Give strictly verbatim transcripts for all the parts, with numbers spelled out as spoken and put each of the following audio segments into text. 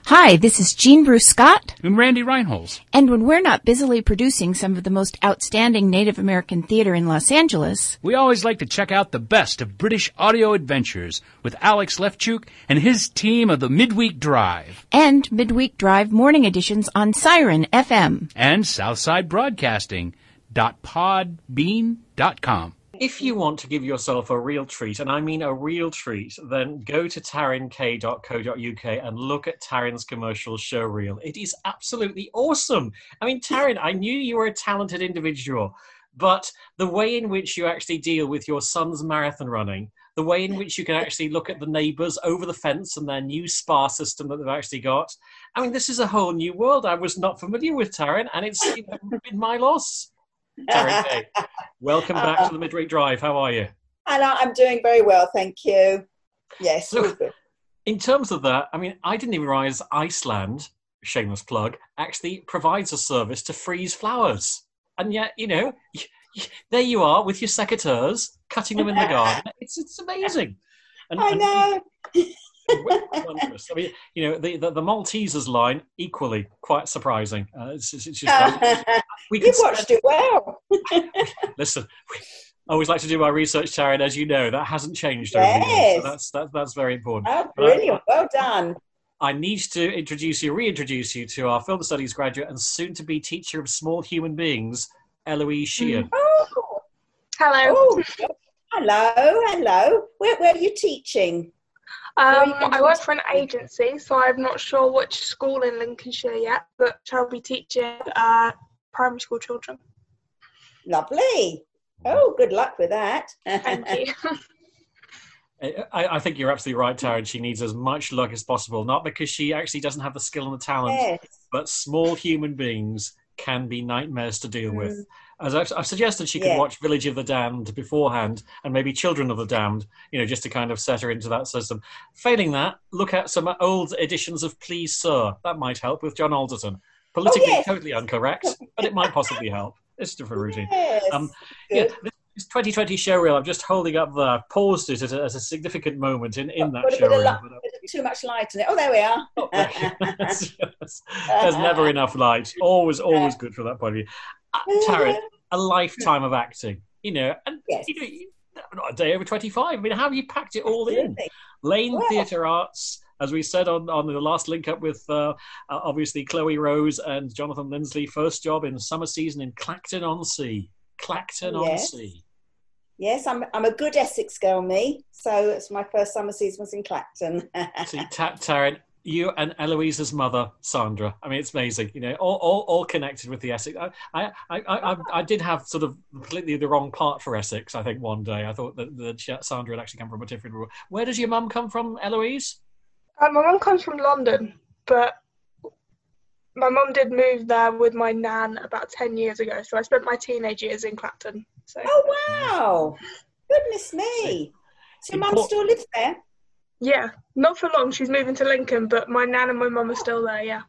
Hi, this is Jean Bruce Scott. And Randy Reinholz. And when we're not busily producing some of the most outstanding Native American theater in Los Angeles, we always like to check out the best of British audio adventures with Alex Lefchuk and his team of the Midweek Drive. And Midweek Drive morning editions on Siren F M. And Southside Broadcasting dot podbean dot com. If you want to give yourself a real treat, and I mean a real treat, then go to tarin k dot co dot uk and look at Tarin's commercial show reel. It is absolutely awesome. I mean, Tarin, I knew you were a talented individual, but the way in which you actually deal with your son's marathon running, the way in which you can actually look at the neighbours over the fence and their new spa system that they've actually got, I mean, this is a whole new world I was not familiar with, Tarin, and it's been my loss. Tarin Kay, welcome back uh, to the Midweek Drive. How are you? And I'm doing very well, thank you. Yes. So, in terms of that, I mean, I didn't even realise Iceland, shameless plug, actually provides a service to freeze flowers. And yet, you know, there you are with your secateurs, cutting them in the garden. It's it's amazing. And, I know. And, I mean, you know, the, the, the Maltesers line, equally quite surprising. Uh, it's, it's, it's just, we You've watched spend, it well. Listen, I always like to do my research, Tarin, as you know. That hasn't changed over yes. the years. So that's, that, that's very important. Oh, brilliant. I, well done. I need to introduce you, reintroduce you to our film studies graduate and soon-to-be teacher of small human beings, Eloise Sheehan. Oh. Hello. Oh, hello, hello. Where, where are you teaching? Um, I work for an agency, so I'm not sure which school in Lincolnshire yet, but I'll be teaching uh, primary school children. Lovely. Oh, good luck with that. Thank you. I, I think you're absolutely right, Tarin. She needs as much luck as possible, not because she actually doesn't have the skill and the talent, yes. but small human beings can be nightmares to deal mm. with. As I've, I've suggested, she could yeah. watch Village of the Damned beforehand, and maybe Children of the Damned, you know, just to kind of set her into that system. Failing that, look at some old editions of Please Sir. That might help with John Alderton. Politically oh, yes. totally incorrect, but it might possibly help. It's a different routine. Yes. Um, yeah, this twenty twenty show reel, I'm just holding up there, paused it at a, at a significant moment in, in that Put a show bit of reel. Light, too much light in it. Oh, there we are. Oh, there's, there's never enough light. Always, always good from that point of view. Uh, Tarin, a lifetime of acting, you know, and yes. you know, not a day over twenty-five. I mean, how have you packed it all in? Lane wow. Theatre Arts, as we said on, on the last link up with uh, uh, obviously Chloe Rose and Jonathan Lindsley, first job in summer season in Clacton-on-Sea. Clacton-on-Sea. Yes. Yes, I'm I'm a good Essex girl, me. So it's my first summer season was in Clacton. See, Tarin, you and Eloise's mother, Sandra. I mean, it's amazing. You know, all all, all connected with the Essex. I, I I I I did have sort of completely the wrong part for Essex. I think one day I thought that, that Sandra had actually come from a different. Where does your mum come from, Eloise? Uh, my mum comes from London, but my mum did move there with my nan about ten years ago. So I spent my teenage years in Clacton. So. Oh, wow. Goodness me. So your mum still lives there? Yeah, not for long. She's moving to Lincoln, but my nan and my mum are still there, yeah.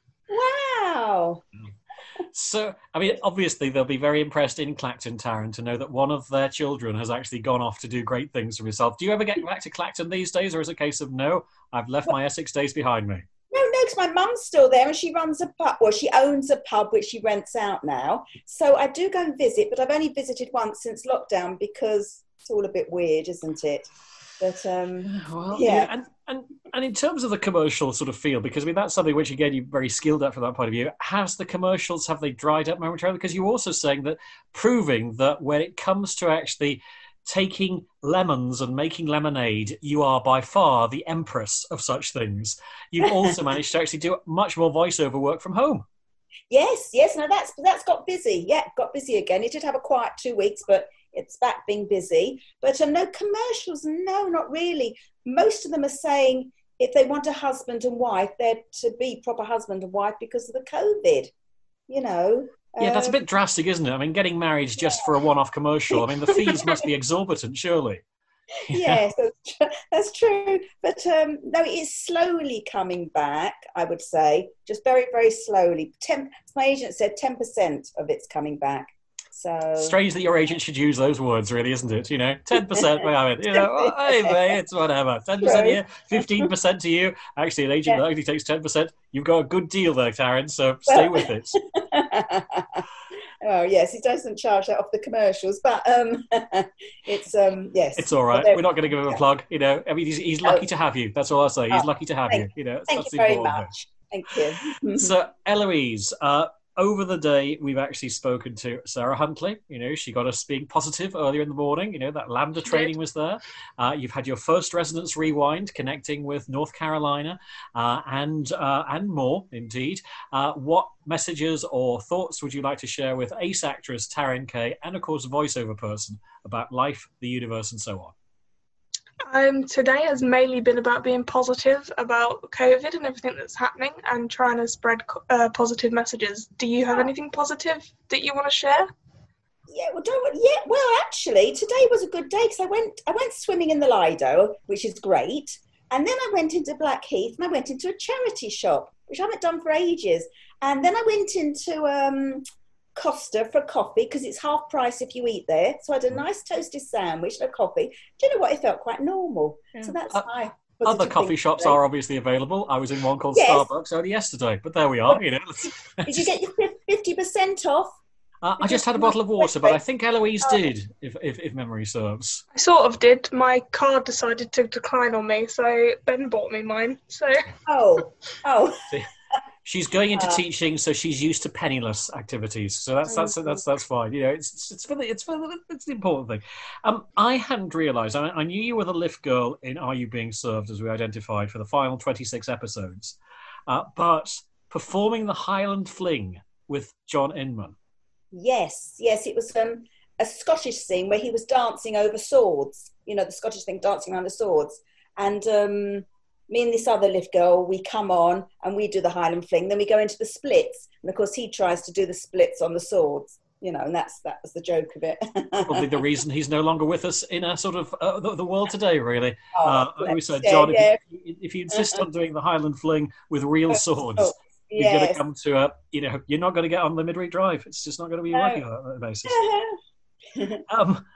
Wow. So, I mean, obviously they'll be very impressed in Clacton, Tarin, to know that one of their children has actually gone off to do great things for himself. Do you ever get back to Clacton these days, or is it a case of, no, I've left my Essex days behind me? No, no, because my mum's still there and she runs a pub. Well, she owns a pub which she rents out now. So I do go and visit, but I've only visited once since lockdown because it's all a bit weird, isn't it? But um, well, yeah. yeah. And, and and in terms of the commercial sort of feel, because I mean that's something which again you're very skilled at from that point of view. Has the commercials, have they dried up momentarily? Because you're also saying that, proving that when it comes to actually taking lemons and making lemonade, you are by far the empress of such things. You've also managed to actually do much more voiceover work from home. Yes, yes. No, that's that's got busy. Yeah, got busy again. It did have a quiet two weeks, but it's back being busy. But um, no commercials. No, not really. Most of them are saying if they want a husband and wife, they're to be proper husband and wife because of the COVID. You know. Yeah, that's a bit drastic, isn't it? I mean, getting married just for a one-off commercial. I mean, the fees must be exorbitant, surely. Yes, that's, tr- that's true. But um, no, it is slowly coming back, I would say. Just very, very slowly. Ten, my agent said ten percent of it's coming back. So strange that your agent should use those words, really, isn't it? You know, ten percent, we have it. You know, oh, hey, mate, it's whatever. ten percent here, fifteen percent to you. Actually, an agent Yeah. that only takes ten percent. You've got a good deal there, Taryn, so stay with it. Oh yes, he doesn't charge that off the commercials, but um, it's um, yes, It's all right. But We're not going to give him a plug. You know, I mean, he's, he's lucky to have you. That's all I'll say. He's Oh, lucky to have thank- you. You know, thank that's you the very important thing. much. Thank you. So, Eloise, uh, over the day, we've actually spoken to Sarah Huntley. You know, she got us being positive earlier in the morning. You know, that Lambda She training did. was there. Uh, you've had your first Resonance Rewind connecting with North Carolina uh, and uh, and more, indeed. Uh, what messages or thoughts would you like to share with ace actress Taryn Kay and, of course, voiceover person about life, the universe, and so on? Um, today has mainly been about being positive about COVID and everything that's happening and trying to spread co- uh, positive messages. Do you have anything positive that you want to share? Yeah, well, don't. Yeah, well, actually, today was a good day because I went. I went swimming in the Lido, which is great, and then I went into Blackheath and I went into a charity shop, which I haven't done for ages, and then I went into um, Costa for a coffee because it's half price if you eat there. So I had a nice toasted sandwich and a coffee. Do you know what? It felt quite normal. So that's Uh, my Other positive coffee thing shops today. are obviously available. I was in one called Yes. Starbucks only yesterday, but there we are. You know, Did you get your fifty percent off? uh, I just had a bottle of water, but I think Eloise did, if, if if memory serves. I sort of did. My card decided to decline on me, so Ben bought me mine. So Oh, oh. She's going into Uh, teaching, so she's used to penniless activities. So that's that's that's that's fine. You know, it's it's for the it's for the, it's the important thing. Um, I hadn't realised. I, I knew you were the lift girl in Are You Being Served, as we identified for the final twenty-six episodes, uh, but performing the Highland Fling with John Inman. Yes, yes, it was um, a Scottish thing where he was dancing over swords. You know, the Scottish thing, dancing around the swords. And um, me and this other lift girl, we come on and we do the Highland Fling. Then we go into the splits, and of course he tries to do the splits on the swords. You know, and that's that was the joke of it. Probably the reason he's no longer with us in a sort of uh, the, the world today. Really, Oh, uh, we bless said, you, John, yeah. if, you, if you insist on doing the Highland Fling with real swords. Oh, You're going to yes. come to a, you know, you're not going to get on the midweek drive. It's just not going to be No. working on that basis. Um,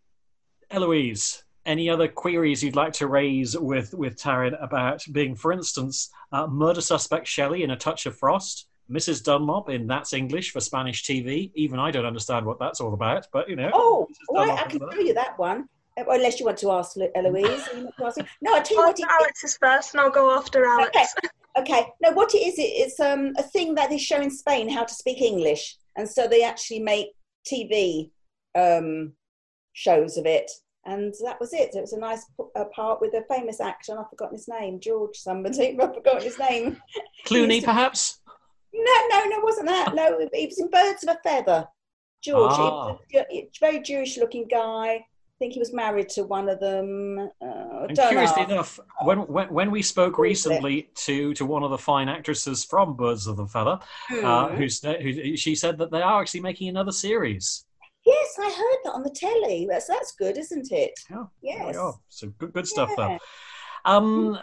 Eloise, any other queries you'd like to raise with, with Taryn about being, for instance, uh, murder suspect Shelley in A Touch of Frost, Missus Dunlop in That's English for Spanish T V. Even I don't understand what that's all about, but, you know. Oh, Missus all right, Dunlop I in can there. tell you that one. Uh, well, unless you want to ask Lo- Eloise. You want to ask her? No, I'll tell you I'll what do it Alex's first, and I'll go after Alex. Okay. Okay. No, what it is, it- it's um, a thing that they show in Spain, how to speak English. And so they actually make T V um, shows of it. And that was it. It was a nice p- uh, part with a famous actor, and I've forgotten his name, George somebody. I've forgotten his name. Clooney, Used to- perhaps? No, no, no, it wasn't that. No, he was in Birds of a Feather. George, he was a, a very Jewish-looking guy. I think he was married to one of them. Uh, And don't curiously ask. enough, when, when when we spoke Google it. recently to, to one of the fine actresses from Birds of the Feather, uh, Hmm. who's, who she said that they are actually making another series. Yes, I heard that on the telly. That's that's good, isn't it? Yeah, Yes. there we are. So good, good stuff Yeah. though. Um,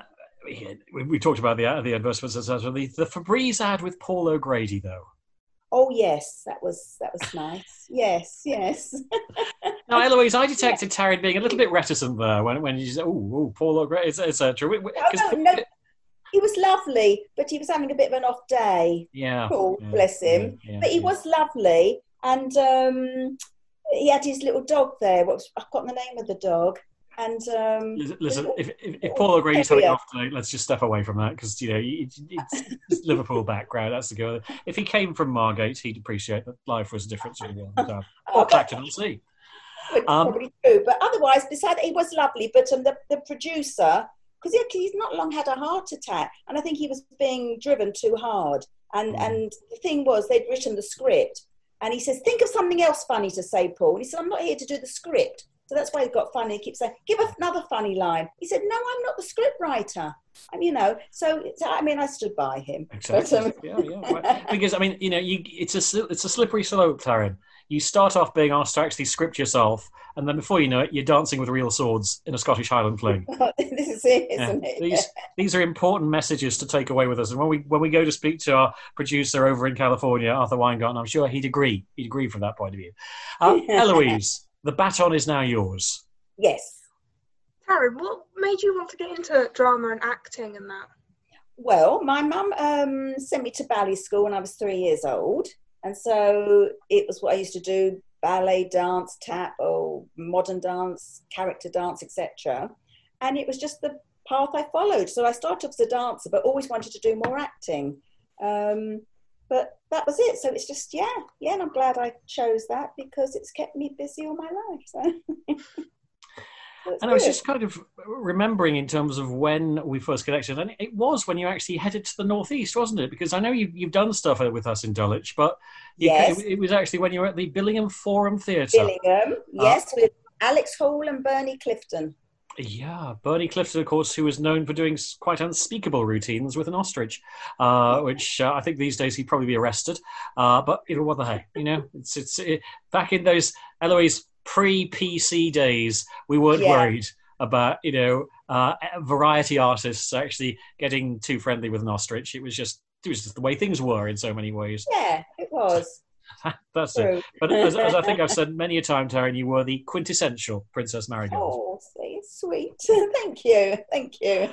we, we talked about the the advertisements, et cetera. The, the Febreze ad with Paul O'Grady, though. Oh yes, that was that was nice. Yes, yes. Now, Eloise, I detected Taryn being a little bit reticent there when when you said, "Oh, oh Paul O'Grady," et cetera. Oh, no, no. He was lovely, but he was having a bit of an off day. Yeah. Paul, yeah, bless him. yeah, yeah, But he yeah. was lovely, and um, he had his little dog there. What was, I've got the name of the dog. And um, Listen, listen, little- if, if, if Paul O'Grady's having Terrier. off today, let's just step away from that because, you know, it- it's, it's Liverpool background. That's the go. If he came from Margate, he'd appreciate that life was different to the one down. Oh, Or but- Clacton on Sea. Would Um, probably true, but otherwise, besides, he was lovely. But um, the the producer, because he, he's not long had a heart attack, and I think he was being driven too hard. And Mm. and the thing was, they'd written the script, and he says, "Think of something else funny to say, Paul." And he said, "I'm not here to do the script." So that's why he got funny. He keeps saying, "Give us another funny line." He said, "No, I'm not the script writer." And you know, so, so I mean, I stood by him. Exactly. But, um, yeah, yeah. Well, because I mean, you know, you, it's a sli- it's a slippery slope, Taryn. you start off being asked to actually script yourself, and then before you know it, you're dancing with real swords in a Scottish Highland fling. This is it, isn't Yeah. it? These these are important messages to take away with us. And when we when we go to speak to our producer over in California, Arthur Weingarten, I'm sure he'd agree. He'd agree from that point of view. Uh, Eloise, the baton is now yours. Yes. Taryn, what made you want to get into drama and acting and that? Well, my mum um, sent me to ballet school when I was three years old. And so it was what I used to do, ballet, dance, tap, or modern dance, character dance, et cetera. And it was just the path I followed. So I started off as a dancer, but always wanted to do more acting. Um, but that was it. So it's just, yeah, yeah, and I'm glad I chose that because it's kept me busy all my life. So. And I was just kind of remembering in terms of when we first connected, and it was when you actually headed to the Northeast, wasn't it? Because I know you've, you've done stuff with us in Dulwich, but you, yes. it, it was actually when you were at the Billingham Forum Theatre. Billingham, yes, uh, with Alex Hall and Bernie Clifton. Yeah, Bernie Clifton, of course, who was known for doing quite unspeakable routines with an ostrich, uh, which uh, I think these days he'd probably be arrested. Uh, but you know, what the heck, you know, it's it's it, back in those Eloise pre-P C days, we weren't yeah. worried about, you know, uh, variety artists actually getting too friendly with an ostrich. It was just it was just the way things were in so many ways. Yeah, it was. That's True. It. But as, as I think I've said many a time, Taryn, you were the quintessential Princess Marigold. Oh, sweet. Thank you. Thank you.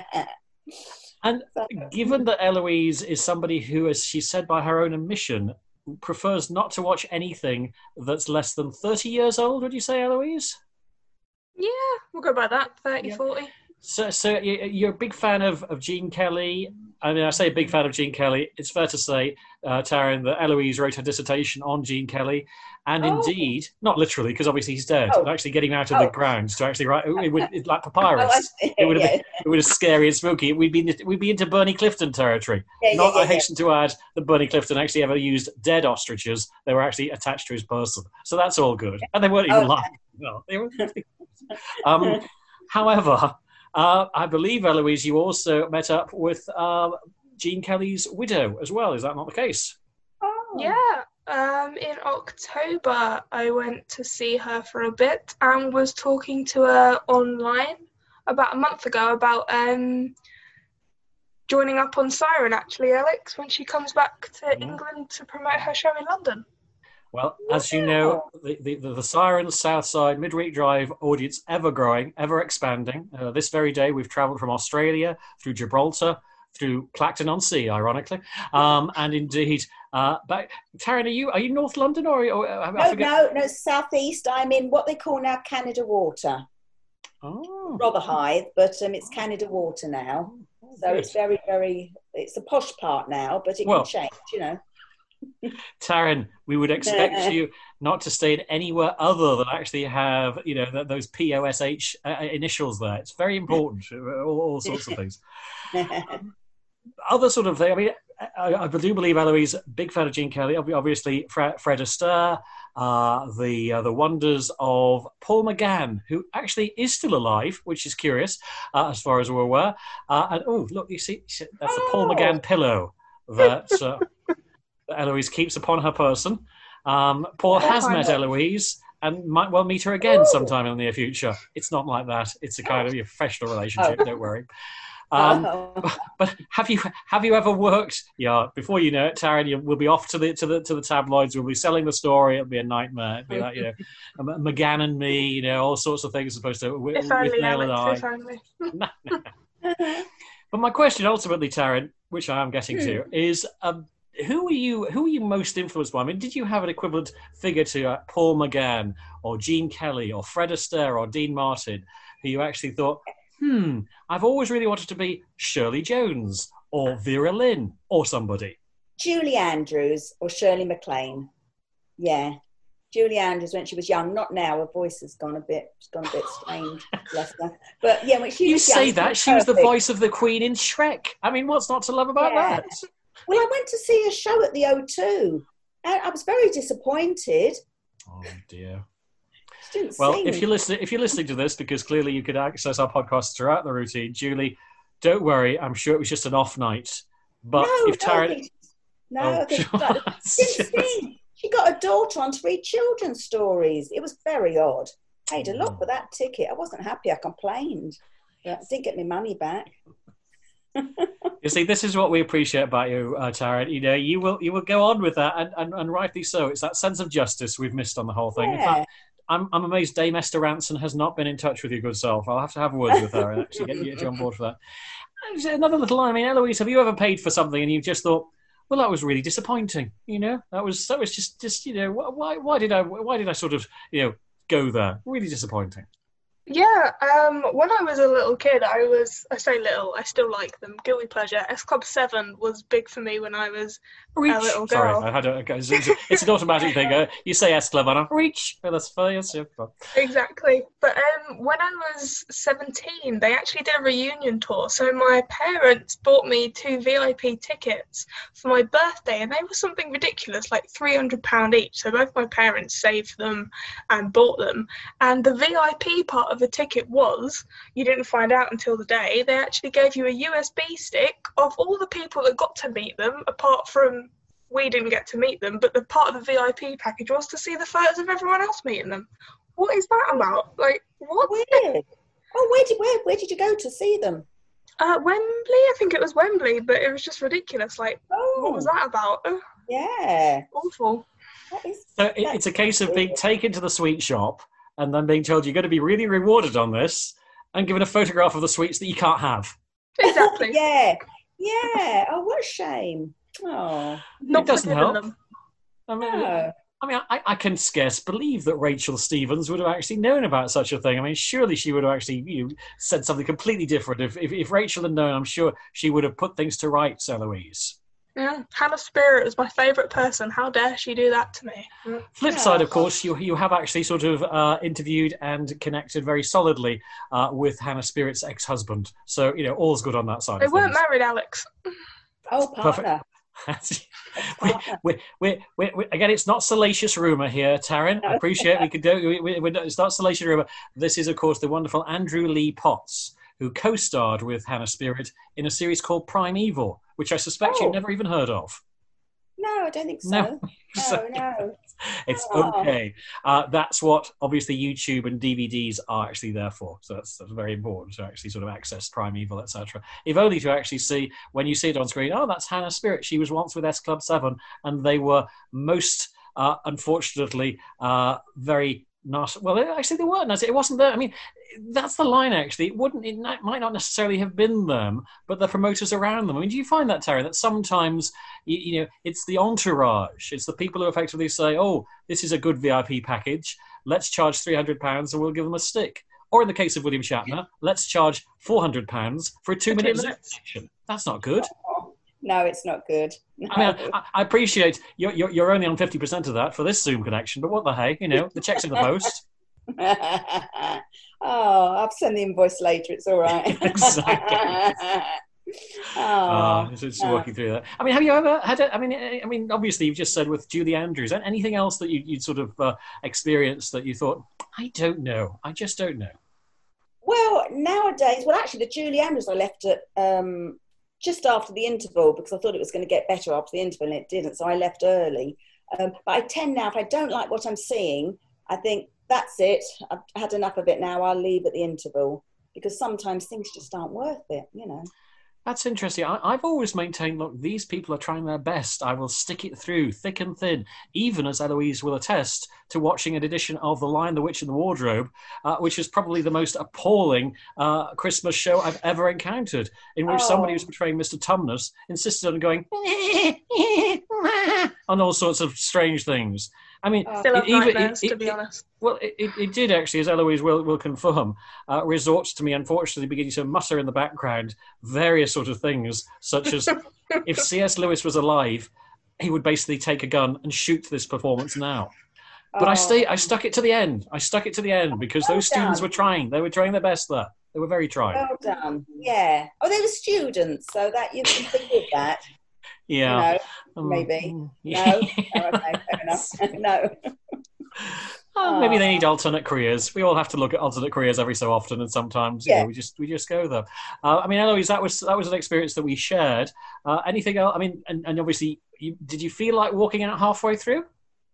And given that Eloise is somebody who, as she said by her own admission, prefers not to watch anything that's less than thirty years old, would you say, Eloise? Yeah, we'll go by that, thirty, yeah. forty. So, so you're a big fan of, of Gene Kelly. I mean, I say a big fan of Gene Kelly. It's fair to say, uh, Taryn, that Eloise wrote her dissertation on Gene Kelly. And oh. indeed, not literally, because obviously he's dead, oh. but actually getting him out of oh. the ground to actually write, it would, it, like papyrus. Oh, it would have yeah. been, it would have scary and spooky. We'd be, we'd be into Bernie Clifton territory. Yeah, not, yeah, yeah, I hasten yeah. to add that Bernie Clifton actually ever used dead ostriches. They were actually attached to his person. So that's all good. And they weren't even oh, lying. No, they were. um, however... Uh, I believe, Eloise, you also met up with uh, Gene Kelly's widow as well. Is that not the case? Oh. Yeah. Um, in October, I went to see her for a bit and was talking to her online about a month ago about um, joining up on Siren, actually, Alex, when she comes back to yeah. England to promote her show in London. Well, as you know, the, the, the Sirens Southside Midweek Drive audience ever growing, ever expanding. Uh, this very day, we've travelled from Australia through Gibraltar, through Clacton-on-Sea, ironically, um, and indeed, uh, back. Taryn, are you are you North London or? or I no, no, no, Southeast. I'm in what they call now Canada Water. Oh, Rotherhithe, but um, it's Canada Water now. Oh, so good. It's very, very. It's a posh part now, but it well, can change, you know. Taryn, we would expect you not to stay in anywhere other than actually have, you know, those P O S H uh, initials there. It's very important, all, all sorts of things. Um, other sort of thing, I mean, I, I do believe Eloise, big fan of Gene Kelly, obviously Fred, Fred Astaire, uh, the uh, the wonders of Paul McGann, who actually is still alive, which is curious, uh, as far as we're aware. Uh, and, oh, look, you see, that's the Paul McGann pillow that... Uh, Eloise keeps upon her person. Um, Paul has oh, met Eloise and might well meet her again Ooh. sometime in the near future. It's not like that. It's a kind of a professional relationship. Oh. Don't worry. Um, oh. But have you have you ever worked? Yeah. Before you know it, Taryn, you, we'll be off to the to the to the tabloids. We'll be selling the story. It'll be a nightmare. It'll be like, you know, McGann and me. You know, all sorts of things supposed to with, with Neil and I. If only. But my question, ultimately, Taryn, which I am getting to, is. Um, Who are you? Who are you most influenced by? I mean, did you have an equivalent figure to uh, Paul McGann or Gene Kelly or Fred Astaire or Dean Martin, who you actually thought, hmm, I've always really wanted to be Shirley Jones or Vera Lynn or somebody? Julie Andrews or Shirley MacLaine. Yeah, Julie Andrews when she was young. Not now. Her voice has gone a bit, it's gone a bit strange. Bless her. But yeah, when she you was say young, that she she was, was the voice of the Queen in Shrek. I mean, what's not to love about yeah. that? Well, I went to see a show at the O two, and I was very disappointed. Oh dear. Didn't well, sing. if you're listening, if you're listening to this, because clearly you could access our podcast throughout the routine, Julie, don't worry. I'm sure it was just an off night. But no, if Taryn, no, no, oh, she didn't sing. She got her daughter on to read children's stories. It was very odd. Paid a lot for that ticket. I wasn't happy. I complained. But I didn't get my money back. You see, this is what we appreciate about you, uh, Taryn. You know, you will you will go on with that, and, and, and rightly so. It's that sense of justice we've missed on the whole thing. Yeah. In fact, I'm I'm amazed Dame Esther Ranson has not been in touch with your good self. I'll have to have words with her and actually get, get you on board for that. And another little line. I mean, Eloise, have you ever paid for something and you've just thought, well, that was really disappointing? You know, that was that was just just you know, why why did I why did I sort of you know go there? Really disappointing. Yeah, um, when I was a little kid, I was, I say little, I still like them, guilty pleasure. S Club seven was big for me when I was Reach. a little Sorry, girl. I had a, it's, it's an automatic thing. Uh, you say S Club and I reach. Oh, that's fair. Yes, yeah. Exactly. But um, when I was seventeen, they actually did a reunion tour. So my parents bought me two V I P tickets for my birthday, and they were something ridiculous, like three hundred pounds each. So both my parents saved them and bought them. And the V I P part of the ticket was, you didn't find out until the day, they actually gave you a U S B stick of all the people that got to meet them, apart from we didn't get to meet them, but the part of the V I P package was to see the photos of everyone else meeting them. What is that about? Like, what? Weird. Oh, where did where where did you go to see them? Uh, Wembley? I think it was Wembley, but it was just ridiculous. Like, Oh, what was that about? Oh, yeah. awful. That is, So it, it's a case of being taken to the sweet shop and then being told you're going to be really rewarded on this and given a photograph of the sweets that you can't have. Exactly. yeah, yeah. Oh, what a shame. Oh, Not It doesn't forgiving help. them. I mean, no. I mean, I, I can scarce believe that Rachel Stevens would have actually known about such a thing. I mean, surely she would have actually you know, said something completely different. If, if if Rachel had known, I'm sure she would have put things to rights, Eloise. Yeah, Hannah Spirit was my favourite person. How dare she do that to me? Mm. Flip side, of course, you you have actually sort of uh, interviewed and connected very solidly uh, with Hannah Spirit's ex-husband. So, you know, all's good on that side They of weren't things. married, Alex. Oh, partner. we, we, we, we, we, again, it's not salacious rumour here, Taryn. I appreciate we could do. We, we, we, it's not salacious rumour. This is, of course, the wonderful Andrew Lee Potts, who co-starred with Hannah Spirit in a series called Primeval, which I suspect Oh. you've never even heard of. No, I don't think so. No. No, no. It's Oh. okay. Uh, that's what obviously YouTube and D V Ds are actually there for. So that's, that's very important to actually sort of access Primeval, et cetera. If only to actually see when you see it on screen. Oh, that's Hannah Spirit. She was once with S Club Seven, and they were most uh, unfortunately uh, very nasty. Well, actually, they weren't nasty. It wasn't there. I mean, that's the line. Actually, it wouldn't. It might not necessarily have been them, but the promoters around them. I mean, do you find that, Terry, that sometimes you, you know it's the entourage, it's the people who effectively say, "Oh, this is a good V I P package. Let's charge three hundred pounds, and we'll give them a stick." Or in the case of William Shatner, let's charge four hundred pounds for a two-minute Zoom connection. That's not good. No, it's not good. No. I mean, I, I appreciate you're, you're you're only on fifty percent of that for this Zoom connection, but what the hey, you know, the check's in the post. Oh, I'll send the invoice later. It's all right. Exactly. Oh, Uh, so it's no. working through that. I mean, have you ever had? A, I mean, I mean, obviously, you've just said with Julie Andrews. Anything else that you, you'd sort of uh, experienced that you thought, I don't know, I just don't know. Well, nowadays, well, actually, the Julie Andrews I left at um, just after the interval because I thought it was going to get better after the interval, and it didn't. So I left early. Um, but I tend now, if I don't like what I'm seeing, I think that's it. I've had enough of it now. I'll leave at the interval because sometimes things just aren't worth it, you know. That's interesting. I, I've always maintained, look, these people are trying their best. I will stick it through thick and thin, even as Eloise will attest to watching an edition of The Lion, the Witch and the Wardrobe, uh, which is probably the most appalling uh, Christmas show I've ever encountered, in which Oh. somebody who's portraying Mister Tumnus insisted on going on all sorts of strange things. I mean, Oh. Still have it- even- nightmares, it- to be it- honest. Well, it, it, it did actually, as Eloise will, will confirm, uh, resort to me, unfortunately, beginning to mutter in the background various sort of things, such as if C S Lewis was alive, he would basically take a gun and shoot this performance now. But I Oh. stay, I stuck it to the end. I stuck it to the end because Well those students done. were trying. They were trying their best there. They were very trying. Well done. Yeah. Oh, they were students, so that you can forgive that. Yeah. You Um, know, maybe. yeah. No. Oh, okay, fair enough. No. Oh, maybe they need alternate careers. We all have to look at alternate careers every so often, and sometimes you Yeah. know, we just we just go there. Uh, I mean, Eloise, that was that was an experience that we shared. Uh, anything else? I mean, and, and obviously, you, did you feel like walking out halfway through?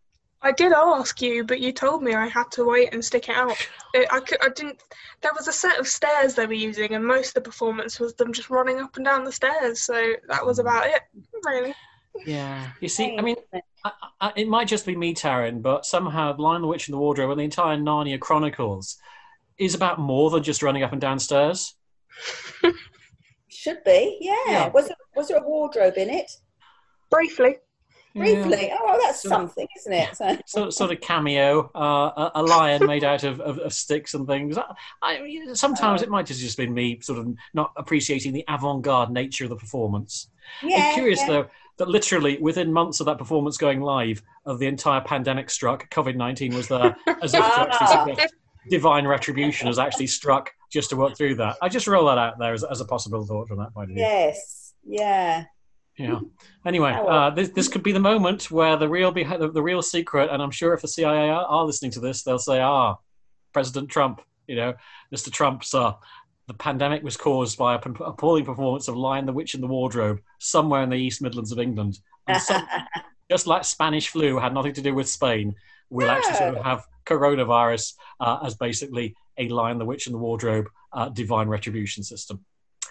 I did ask you, but you told me I had to wait and stick it out. It, I, could, I didn't. There was a set of stairs they were using, and most of the performance was them just running up and down the stairs. So that was about it, really. Yeah. You see, I mean, I, I, it might just be me, Taryn, but somehow Lion, the Witch and the Wardrobe and the entire Narnia Chronicles is about more than just running up and down stairs. Should be, yeah. Yeah. Was there, was there a wardrobe in it? Briefly. Briefly. Yeah. Oh, well, that's So- something, isn't it? So, So, sort of cameo, uh, a, a lion made out of, of, of sticks and things. I, I, sometimes it might have just been me sort of not appreciating the avant-garde nature of the performance. yeah, It's curious, yeah. though, that literally within months of that performance going live, of the entire pandemic struck, COVID nineteen was there, as if to actually Ah. suggest divine retribution has actually struck just to work through that. I just roll that out there as, as a possible thought from that point of view. Yes, yeah. Yeah. Anyway, Oh, well. uh, this this could be the moment where the real behind the, the real secret, and I'm sure if the C I A are, are listening to this, they'll say, "Ah, President Trump, you know, Mister Trump, sir, the pandemic was caused by a p- appalling performance of Lion, the Witch, and the Wardrobe somewhere in the East Midlands of England." And some, just like Spanish flu had nothing to do with Spain, we'll actually sort of have coronavirus uh, as basically a Lion, the Witch, and the Wardrobe uh, divine retribution system.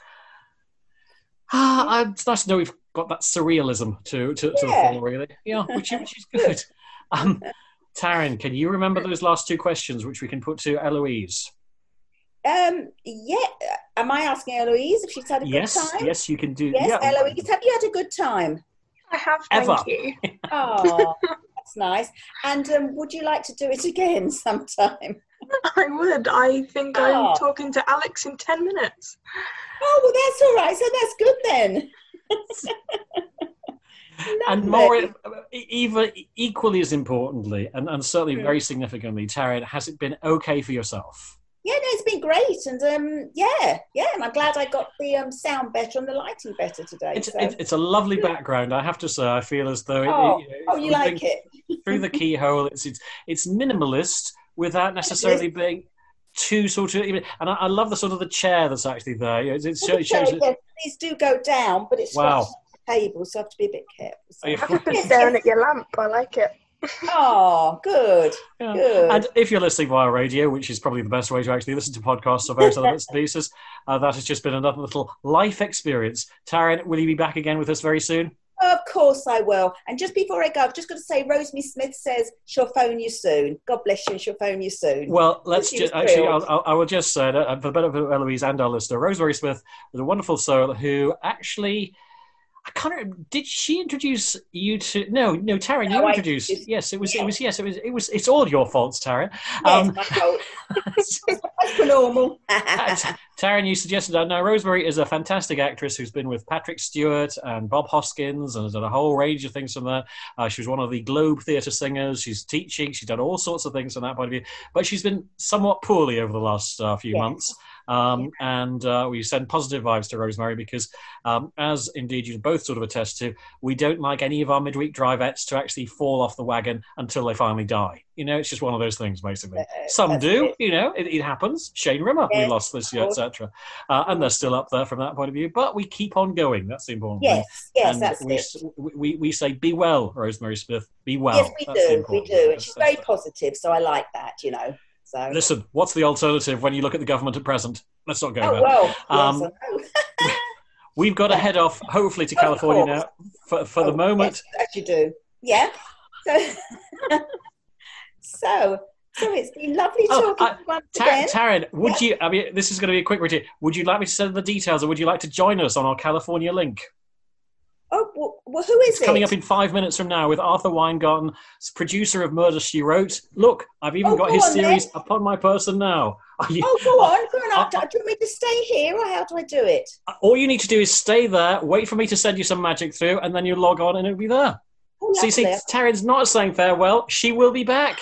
Ah, uh, it's nice to know we've got that surrealism to to, to Yeah. the fall, really. Yeah, which, is- which is good. Um, Taryn, can you remember those last two questions, which we can put to Eloise? Um, yeah. Am I asking Eloise if she's had a Yes, good time? yes, you can do. Yes, yeah. Eloise, have you had a good time? I have, thank Ever. you. Oh, that's nice. And um, would you like to do it again sometime? I would. I think Oh. I'm talking to Alex in ten minutes. Oh, well, that's all right. So that's good then. And Lovely. more, even equally as importantly, and, and certainly Hmm. very significantly, Taryn, has it been okay for yourself? Yeah, no, it's been great, and um, yeah, yeah, and I'm glad I got the um, sound better and the lighting better today. It's so. it's, it's a lovely background, I have to say. I feel as though it, oh, it, oh, you looking like it? through the keyhole. It's it's it's minimalist without necessarily being too sort of. And I, I love the sort of the chair that's actually there. It's, it's, Well, it shows. the chair, yes, these do go down, but it's Wow. wow. table, so I have to be a bit careful. So. Are you- I've been staring at your lamp. I like it. Oh, good, Yeah. good. And if you're listening via radio, which is probably the best way to actually listen to podcasts or various other bits and pieces, uh, that has just been another little life experience. Taryn, will you be back again with us very soon? Of course I will. And just before I go, I've just got to say, Rosemary Smith says she'll phone you soon. God bless you, and she'll phone you soon. Well, let's She just was actually, thrilled. I'll, I'll, I will just say that uh, for the benefit of Eloise and our listener, Rosemary Smith was a wonderful soul who actually. I can't remember, did she introduce you to? No, no, Taryn, No, you I introduced. introduced- Yes, it was. It yeah. was. Yes, it was. It was. It's all your faults, Taryn. yes, Um, my fault. That's for normal. Taryn, you suggested that. Now, Rosemary is a fantastic actress who's been with Patrick Stewart and Bob Hoskins and has done a whole range of things from there. Uh, she was one of the Globe Theatre singers. She's teaching. She's done all sorts of things from that point of view. But she's been somewhat poorly over the last uh, few Yes. months. Um, and uh, we send positive vibes to Rosemary because, um, as indeed you both sort of attest to, we don't like any of our midweek drivettes to actually fall off the wagon until they finally die. You know, it's just one of those things, basically. Uh, Some that's do, it. you know, it, it happens. Shane Rimmer, we Yes, lost this year, of course. et cetera. Uh, and they're still up there from that point of view. But we keep on going. That's the important thing. Yes, yes, and that's we, it. s- we, we say, be well, Rosemary Smith, be well. yes, we That's the do, we important do. thing. And she's That's- very positive, so I like that, you know. So. Listen, what's the alternative when you look at the government at present? Let's not go Oh, there. well, yes, Um, I know. We've got to head off, hopefully, to Of California course. now. For, for the Oh, moment, yes, as you do. Yeah. So, so, so it's been lovely Oh, talking uh, to you once Ta- again. Taryn, would you, I mean, this is going to be a quick routine. Would you like me to send the details or would you like to join us on our California link? Oh, well, well, who is It's it? coming up in five minutes from now with Arthur Weingarten, producer of Murder, She Wrote. Look, I've even Oh, got go his on then. series upon my person now. Are you- Oh, go on, go on. Uh, Do you want me to stay here, or how do I do it? All you need to do is stay there, wait for me to send you some magic through, and then you log on and it'll be there. Oh, So you see, lovely. Taryn's not saying farewell. She will be back.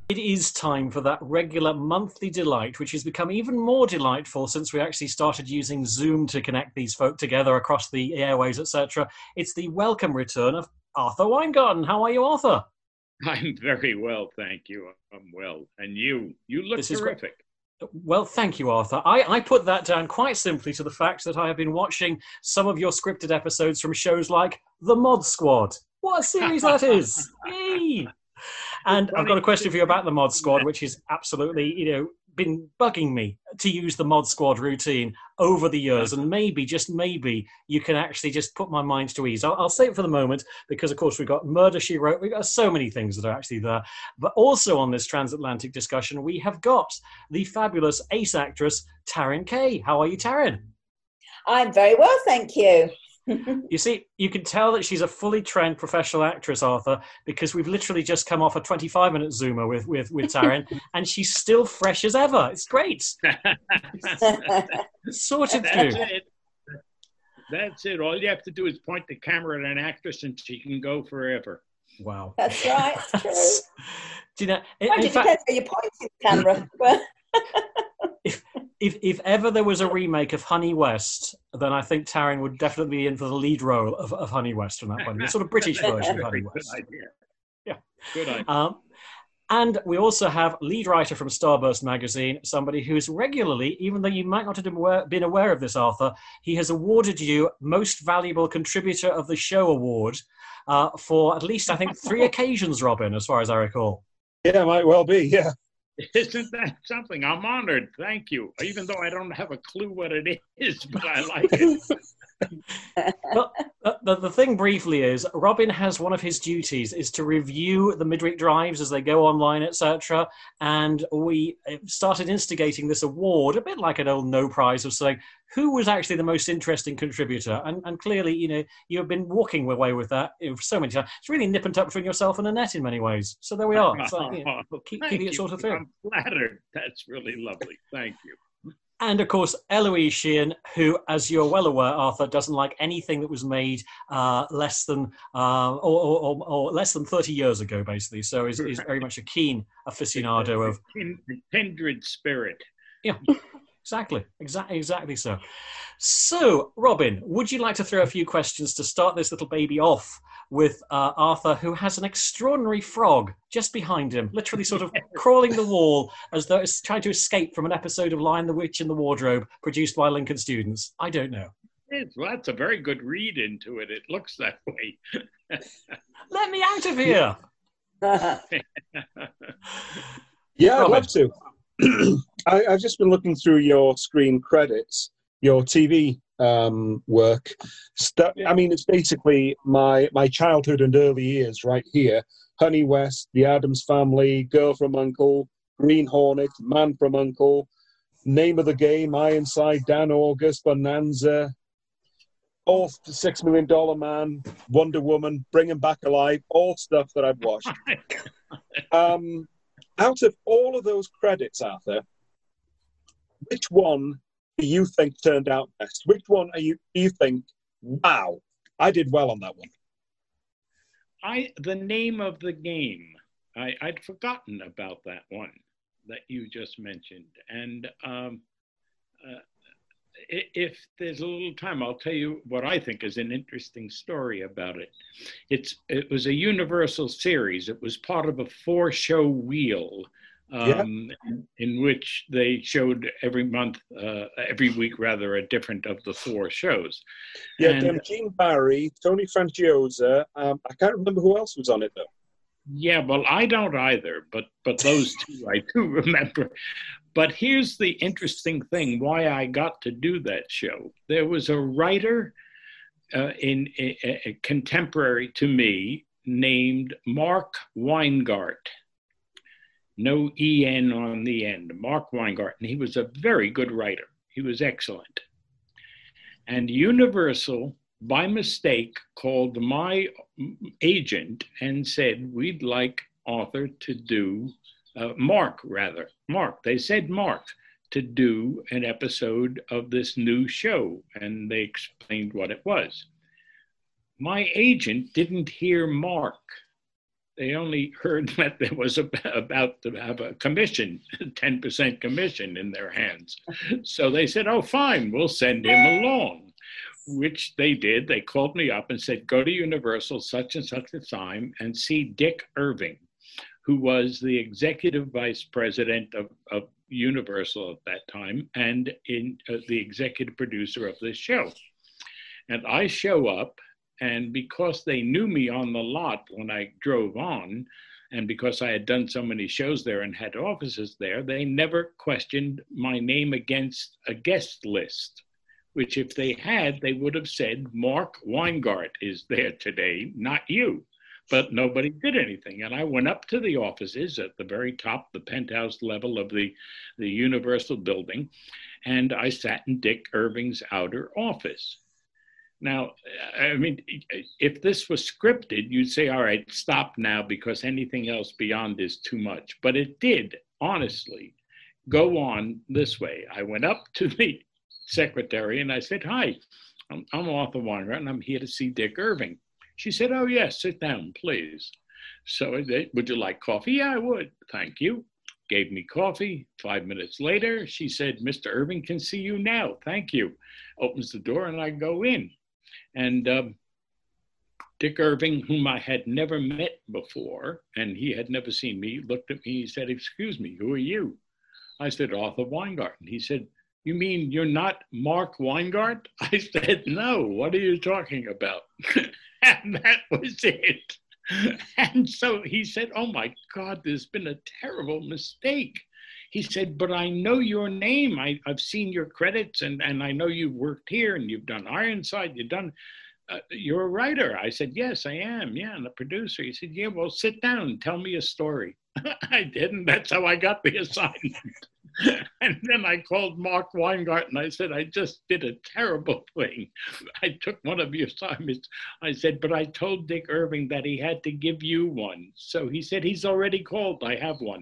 It is time for that regular monthly delight, which has become even more delightful since we actually started using Zoom to connect these folk together across the airways, et cetera. It's the welcome return of Arthur Weingarten. How are you, Arthur? I'm very well, thank you. I'm well. And you? You look This is terrific. Well, thank you, Arthur. I, I put that down quite simply to the fact that I have been watching some of your scripted episodes from shows like The Mod Squad. What a series that is! Yay! And I've got a question for you about the Mod Squad, which is absolutely, you know, been bugging me to use the Mod Squad routine over the years. And maybe, just maybe, you can actually just put my mind to ease. I'll, I'll say it for the moment, because, of course, we've got Murder, She Wrote. We've got so many things that are actually there. But also on this transatlantic discussion, we have got the fabulous ace actress, Taryn Kay. How are you, Taryn? I'm very well, thank you. You see, you can tell that she's a fully trained professional actress, Arthur, because we've literally just come off a twenty-five minute Zoomer with, with, with Taryn, and she's still fresh as ever. It's great. It's sorted That's through. it. That's it. All you have to do is point the camera at an actress and she can go forever. Wow. That's right, it's true. Do you know, in, Mind in it fact, depends where you point the camera. But if, if, if ever there was a remake of Honey West, then I think Taryn would definitely be in for the lead role of, of Honey West from that point. The sort of British version of Honey Good West. idea. Yeah. Good idea. Um, and we also have lead writer from Starburst magazine, somebody who's regularly, even though you might not have been aware, been aware of this, Arthur, he has awarded you Most Valuable Contributor of the Show award uh, for at least, I think, three occasions, Robin, as far as I recall. Yeah, might well be, yeah. Isn't that something? I'm honored. Thank you. Even though I don't have a clue what it is, but I like it. But uh, the, the thing briefly is, Robin has one of his duties is to review the midweek drives as they go online, et cetera. And we started instigating this award, a bit like an old no prize, of saying who was actually the most interesting contributor. And, and clearly, you know, you have been walking away with that so many times. It's really nip and tuck between yourself and Annette in many ways. So there we are. So, you know, keep, Thank keeping it you. sort of through. I'm flattered. That's really lovely. Thank you. And, of course, Eloise Sheehan, who, as you're well aware, Arthur, doesn't like anything that was made uh, less than uh, or, or, or less than thirty years ago, basically. So is, is very much a keen aficionado of... Kindred spirit. Yeah, exactly. Exactly, exactly so. So, Robin, would you like to throw a few questions to start this little baby off with uh, Arthur, who has an extraordinary frog just behind him, literally sort of crawling the wall as though it's trying to escape from an episode of Lion the Witch in the Wardrobe produced by Lincoln students? I don't know. Yes, well, that's a very good read into it. It looks that way. Let me out of here. Yeah, I'd Robin. love to. I, I've just been looking through your screen credits, your T V um, work. St- I mean, it's basically my, my childhood and early years right here. Honey West, The Addams Family, Girl from Uncle, Green Hornet, Man from Uncle, Name of the Game, Ironside, Dan August, Bonanza, all Six Million Dollar Man, Wonder Woman, Bring 'Em Back Alive, all stuff that I've watched. Um, out of all of those credits, Arthur, which one do you think turned out best? Which one are you, do you think, wow, I did well on that one? I the name of the game. I, I'd forgotten about that one that you just mentioned. And um, uh, if there's a little time, I'll tell you what I think is an interesting story about it. It's it was a Universal series. It was part of a four-show wheel. Um, yeah. in, in which they showed every month, uh, every week rather, a different of the four shows. Yeah, and, um, Gene Barry, Tony Franciosa. Um, I can't remember who else was on it though. Yeah, well, I don't either, but but those two I do remember. But here's the interesting thing: why I got to do that show. There was a writer uh, in a, a contemporary to me named Mark Weingart. No E N on the end, Mark Weingarten. He was a very good writer. He was excellent. And Universal, by mistake, called my agent and said, we'd like Arthur to do, uh, Mark rather, Mark, they said Mark, to do an episode of this new show. And they explained what it was. My agent didn't hear Mark. they only heard that there was a, about to have a commission, ten percent commission in their hands. So they said, oh, fine, we'll send him along, which they did. They called me up and said, go to Universal such and such a time and see Dick Irving, who was the executive vice president of, of Universal at that time and in uh, the executive producer of this show. And I show up, and because they knew me on the lot when I drove on, and because I had done so many shows there and had offices there, they never questioned my name against a guest list, which if they had, they would have said, Mark Weingart is there today, not you. But nobody did anything. And I went up to the offices at the very top, the penthouse level of the, the Universal building, and I sat in Dick Irving's outer office. Now, I mean, if this was scripted, you'd say, all right, stop now because anything else beyond is too much. But it did, honestly, go on this way. I went up to the secretary and I said, hi, I'm, I'm Arthur Weingart and I'm here to see Dick Irving. She said, oh, yes, sit down, please. So they, would you like coffee? Yeah, I would. Thank you. Gave me coffee. Five minutes later, she said, Mister Irving can see you now. Thank you. Opens the door and I go in. And um, Dick Irving, whom I had never met before, and he had never seen me, looked at me, he said, excuse me, who are you? I said, Arthur Weingart. And he said, you mean you're not Mark Weingart? I said, no, what are you talking about? And that was it. And so he said, oh my God, there's been a terrible mistake. He said, but I know your name. I, I've seen your credits and, and I know you've worked here and you've done Ironside. You've done, uh, you're a writer. I said, yes, I am. Yeah, and a producer. He said, yeah, well, sit down and tell me a story. I did, and that's how I got the assignment. And then I called Mark Weingart and I said, I just did a terrible thing. I took one of your assignments. I said, but I told Dick Irving that he had to give you one. So he said, he's already called. I have one.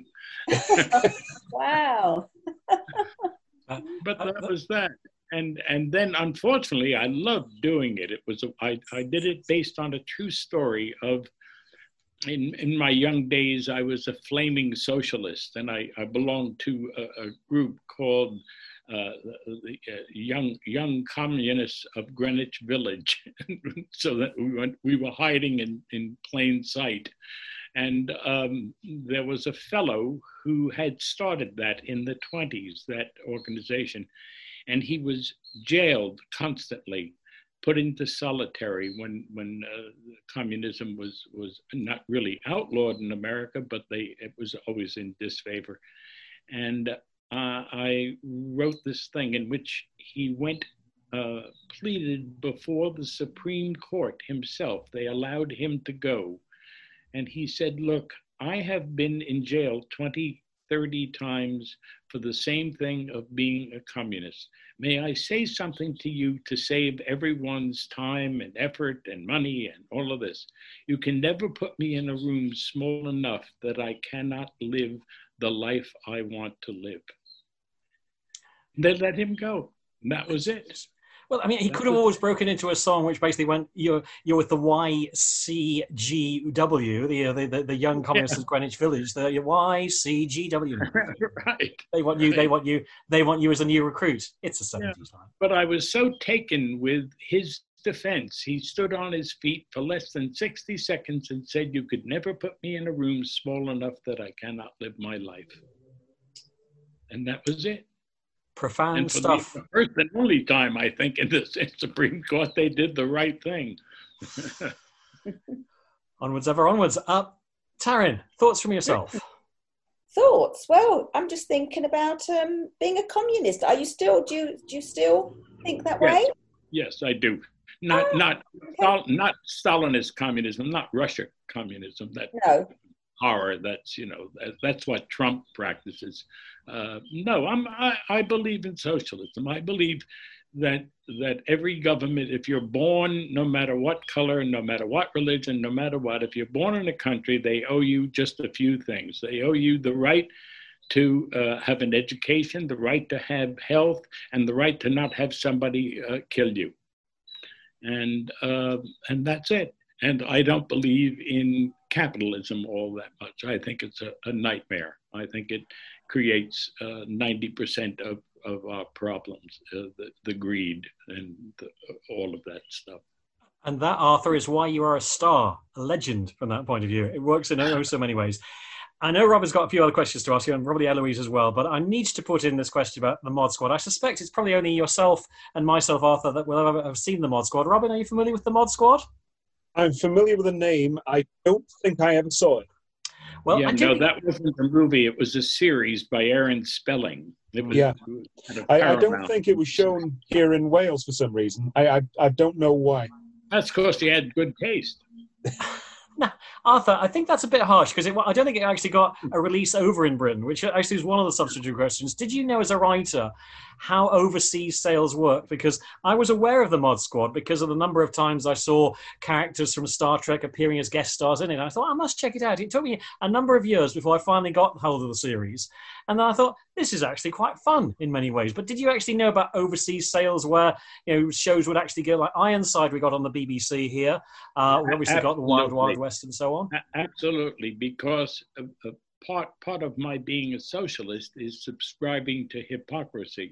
Wow. But that was that. And and then, unfortunately, I loved doing it. It was a, I, I did it based on a true story of, in, in my young days, I was a flaming socialist, and I, I belonged to a, a group called uh, the, the uh, Young Young Communists of Greenwich Village, so that we went we were hiding in, in plain sight. And um, there was a fellow who had started that in the twenties, that organization, and he was jailed constantly, put into solitary when when uh, communism was was not really outlawed in America, but they it was always in disfavor. And uh, I wrote this thing in which he went uh, pleaded before the Supreme Court himself. They allowed him to go. And he said, look, I have been in jail twenty, thirty times for the same thing of being a communist. May I say something to you to save everyone's time and effort and money and all of this? You can never put me in a room small enough that I cannot live the life I want to live. They let him go. And that was it. Well, I mean, he could have always broken into a song which basically went, "You're you're with the Y C G W, the the the, the Young Communists yeah. of Greenwich Village, the Y C G W." Right. They want you. Right. They want you. They want you as a new recruit. It's a seventies yeah. time. But I was so taken with his defense. He stood on his feet for less than sixty seconds and said, "You could never put me in a room small enough that I cannot live my life." And that was it. Profound and for stuff. The first and only time, I think, in the Supreme Court, they did the right thing. Onwards, ever onwards. Uh, Taryn, thoughts from yourself? Thoughts? Well, I'm just thinking about um, being a communist. Are you still? Do you do you still think that yes. way? Yes, I do. Not oh, not okay. not Stalinist communism, not Russia communism. That no. horror. That's you know that, that's what Trump practices. Uh, no, I'm, I, I believe in socialism. I believe that that every government, if you're born, no matter what color, no matter what religion, no matter what, if you're born in a country, they owe you just a few things. They owe you the right to uh, have an education, the right to have health, and the right to not have somebody uh, kill you. And uh, and that's it. And I don't believe in capitalism all that much. I think it's a, a nightmare. I think it creates uh, ninety percent of, of our problems, uh, the, the greed and the, all of that stuff. And that, Arthur, is why you are a star, a legend from that point of view. It works in oh so many ways. I know Rob has got a few other questions to ask you, and probably Eloise as well, but I need to put in this question about the Mod Squad. I suspect it's probably only yourself and myself, Arthur, that will ever have seen the Mod Squad. Robin, are you familiar with the Mod Squad? I'm familiar with the name. I don't think I ever saw it. Well, yeah, no, that wasn't a movie. It was a series by Aaron Spelling. It was, yeah, it I, I don't think it was shown here in Wales for some reason. I I, I don't know why. That's because he had good taste. No, Arthur, I think that's a bit harsh because I don't think it actually got a release over in Britain, which actually is one of the substantive questions. Did you know as a writer how overseas sales work? Because I was aware of the Mod Squad because of the number of times I saw characters from Star Trek appearing as guest stars in it. I thought, I must check it out. It took me a number of years before I finally got hold of the series. And then I thought, this is actually quite fun in many ways. But did you actually know about overseas sales where, you know, shows would actually go like Ironside we got on the B B C here. Uh, we obviously got the Wild Wild West and so on. Absolutely, because a, a part, part of my being a socialist is subscribing to hypocrisy.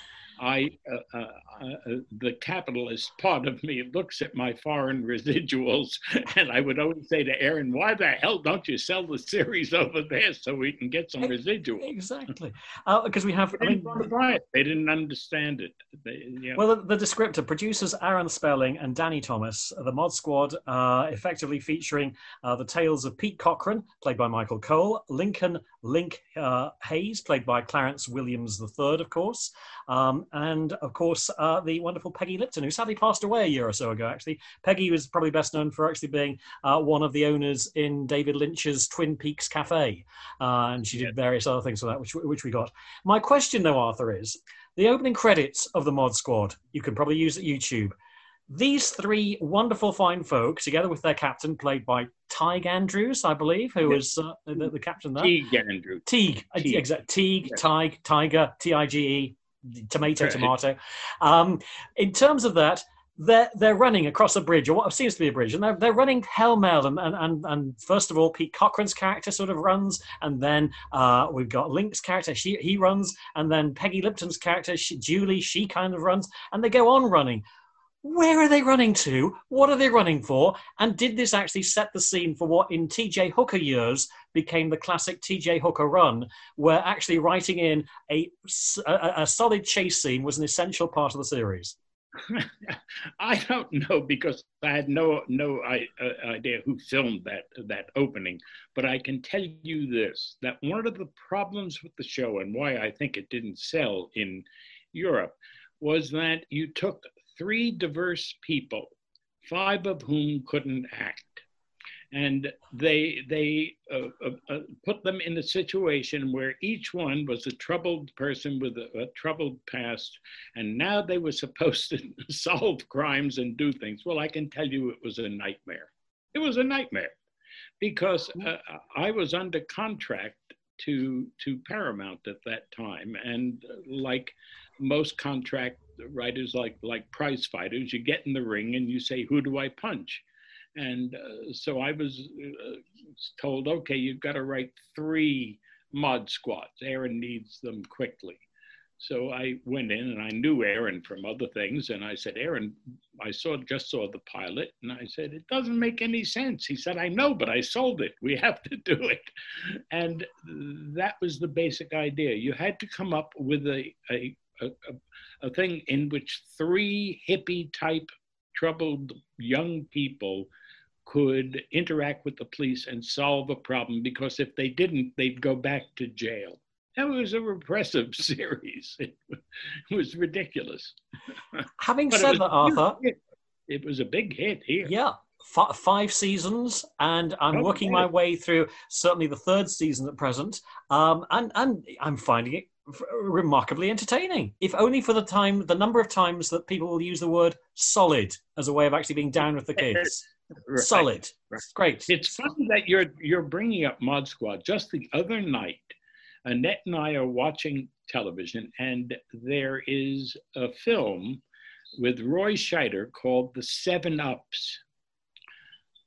I, uh, uh, uh, the capitalist part of me looks at my foreign residuals, and I would always say to Aaron, why the hell don't you sell the series over there so we can get some residuals? Exactly. Because uh, we have... They didn't want to buy it. They didn't understand it. They, you know. Well, the, the descriptor, producers Aaron Spelling and Danny Thomas, the Mod Squad, uh, effectively featuring uh, the tales of Pete Cochran, played by Michael Cole, Lincoln Link uh, Hayes, played by Clarence Williams the third, of course, um, and, of course, uh, the wonderful Peggy Lipton, who sadly passed away a year or so ago, actually. Peggy was probably best known for actually being uh, one of the owners in David Lynch's Twin Peaks Cafe, uh, and she did various other things for that, which, which we got. My question, though, Arthur, is the opening credits of the Mod Squad, you can probably use at YouTube. These three wonderful fine folk, together with their captain, played by Tig Andrews, I believe, who was uh, the, the captain there. Teague Andrews. Teague, Teague. exactly. Teague, Yeah. Tig, Tiger, T I G E, tomato, Right. tomato. Um, in terms of that, they're, they're running across a bridge, or what seems to be a bridge, and they're, they're running pell-mell. And, and, and, and first of all, Pete Cochran's character sort of runs, and then uh, we've got Link's character, she, he runs, and then Peggy Lipton's character, she, Julie, she kind of runs, and they go on running. Where are they running to? What are they running for? And did this actually set the scene for what in T J Hooker years became the classic T J Hooker run, where actually writing in a, a, a solid chase scene was an essential part of the series? I don't know because I had no no I, uh, idea who filmed that that opening, but I can tell you this, that one of the problems with the show and why I think it didn't sell in Europe was that you took three diverse people, five of whom couldn't act. And they they uh, uh, uh, put them in a situation where each one was a troubled person with a, a troubled past, and now they were supposed to solve crimes and do things. Well, I can tell you it was a nightmare. It was a nightmare because uh, I was under contract to to Paramount at that time, and uh, like most contract writers, like like prize fighters, you get in the ring and you say, "Who do I punch?" And uh, so I was uh, told, okay, you've got to write three Mod Squads. Aaron needs them quickly. So I went in and I knew Aaron from other things. And I said, Aaron, I saw just saw the pilot. And I said, it doesn't make any sense. He said, I know, but I sold it. We have to do it. And that was the basic idea. You had to come up with a, a, a, a thing in which three hippie type troubled young people could interact with the police and solve a problem, because if they didn't, they'd go back to jail. That was a repressive series. It, it was ridiculous. Having said that, Arthur, it was a big hit here. Yeah, f- five seasons, and I'm Okay. working my way through certainly the third season at present, um, and and I'm finding it f- remarkably entertaining. If only for the time, the number of times that people will use the word "solid" as a way of actually being down with the kids. Right. Solid, Right. it's great. It's funny that you're you're bringing up Mod Squad. Just the other night, Annette and I are watching television, and there is a film with Roy Scheider called The Seven Ups.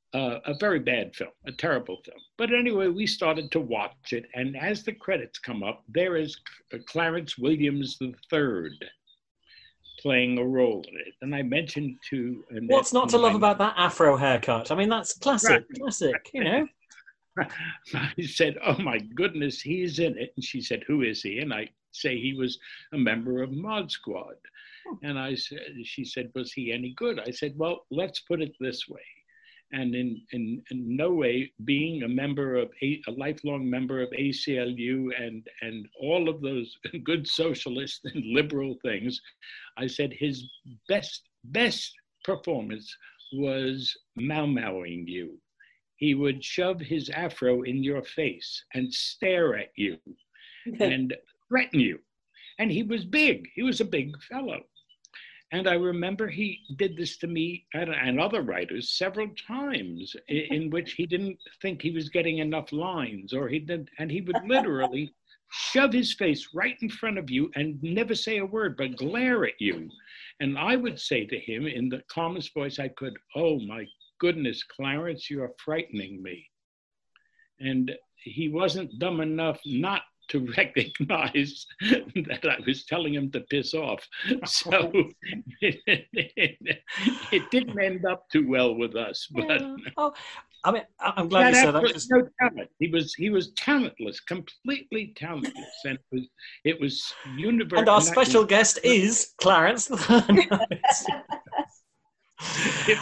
Uh, a very bad film, a terrible film. But anyway, we started to watch it, and as the credits come up, there is Clarence Williams the third playing a role in it. And I mentioned to Annette, what's not to love about that afro haircut? I mean, that's classic, Right. classic, you know. I said, "Oh my goodness, he's in it." And she said, "Who is he?" And I say he was a member of Mod Squad. And I said, she said, "Was he any good?" I said, "Well, let's put it this way. And in, in, in no way, being a member of a, a lifelong member of A C L U and, and all of those good socialist and liberal things, I said his best, best performance was mau-mauing you. He would shove his afro in your face and stare at you and threaten you. And he was big. He was a big fellow. And I remember he did this to me and, and other writers several times in, in which he didn't think he was getting enough lines, or he did, and he would literally shove his face right in front of you and never say a word, but glare at you. And I would say to him in the calmest voice I could, "Oh my goodness, Clarence, you are frightening me." And he wasn't dumb enough not to recognize that I was telling him to piss off. So it, it, it didn't end up too well with us. But Yeah. Oh, I mean, I- I'm glad you said that. was 'cause- no talent. He was he was talentless, completely talentless, and it was it was universal. And our special guest is Clarence. If,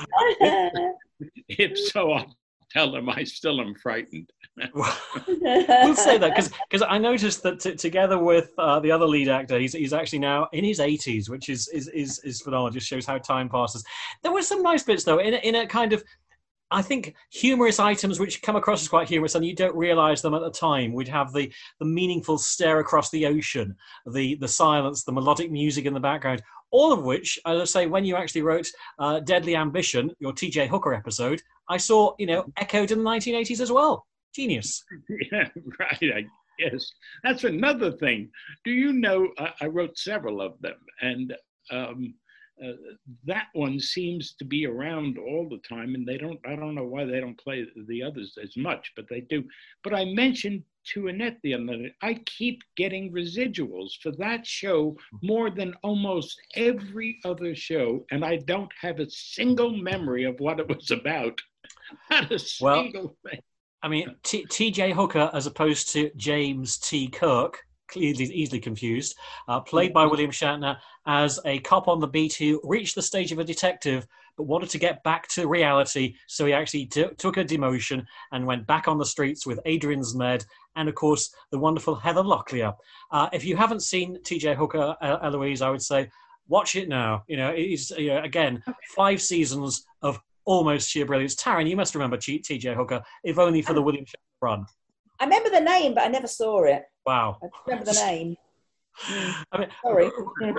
if so, I'll tell him I still am frightened. We'll say that because I noticed that t- together with uh, the other lead actor, he's, he's actually now in his eighties, which is is is, is phenomenal. Just shows how time passes. There were some nice bits though, in a, in a kind of, I think, humorous items which come across as quite humorous, and you don't realise them at the time. We'd have the the meaningful stare across the ocean, the the silence, the melodic music in the background. All of which, as I say, when you actually wrote uh, Deadly Ambition, your T J Hooker episode, I saw, you know, echoed in the nineteen eighties as well. Genius. Yeah, right. I guess that's another thing. Do you know? I, I wrote several of them, and um, uh, that one seems to be around all the time. And they don't. I don't know why they don't play the others as much, but they do. But I mentioned to Annette the other night, I keep getting residuals for that show more than almost every other show, and I don't have a single memory of what it was about. Not a Well, single thing. I mean, T- TJ Hooker, as opposed to James T. Kirk, easily, easily confused, uh, played by William Shatner as a cop on the beat who reached the stage of a detective but wanted to get back to reality. So he actually t- took a demotion and went back on the streets with Adrian Zmed and, of course, the wonderful Heather Locklear. Uh, if you haven't seen T J Hooker, uh, Eloise, I would say watch it now. You know, it's, you know, again, five seasons of almost sheer brilliance. Taryn, you must remember T J Hooker, if only for the William Shatner run. I remember the name, but I never saw it. Wow. I remember the name. I mean, Sorry.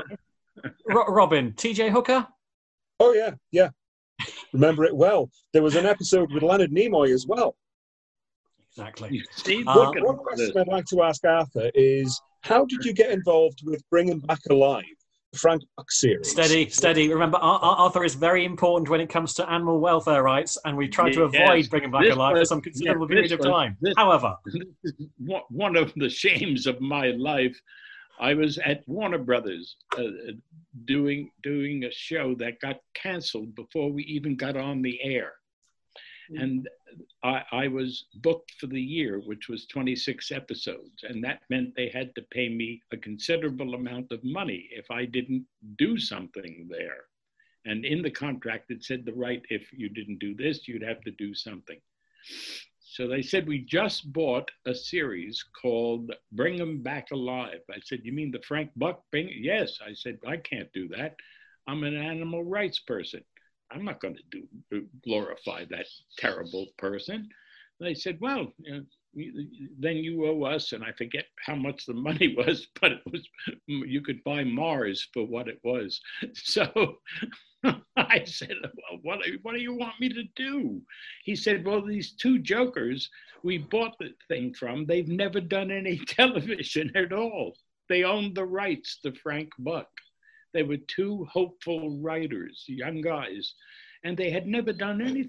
R- Robin, T J Hooker? Oh, yeah, yeah. Remember it well. There was an episode with Leonard Nimoy as well. Exactly. You see, Uh, look at One question I'd like to ask Arthur is, how did you get involved with Bringing Back Alive, the Frank Buck series? Steady, steady. Remember, Ar- Ar- Arthur is very important when it comes to animal welfare rights, and we try to Yes. avoid bringing back This alive for was- some considerable yeah, period this of was- time. this- However, This is one one of the shames of my life. I was at Warner Brothers uh, doing doing a show that got canceled before we even got on the air. And I, I was booked for the year, which was twenty-six episodes. And that meant they had to pay me a considerable amount of money if I didn't do something there. And in the contract, it said the right, if you didn't do this, you'd have to do something. So they said, we just bought a series called Bring 'em Back Alive. I said, you mean the Frank Buck thing? Yes. I said, I can't do that. I'm an animal rights person. I'm not going to do glorify that terrible person. They said, well, you know, then you owe us, and I forget how much the money was, but it was, you could buy Mars for what it was. So I said, well, what, what do you want me to do? He said, well, these two jokers we bought the thing from, they've never done any television at all. They owned the rights to Frank Buck. They were two hopeful writers, young guys, and they had never done anything.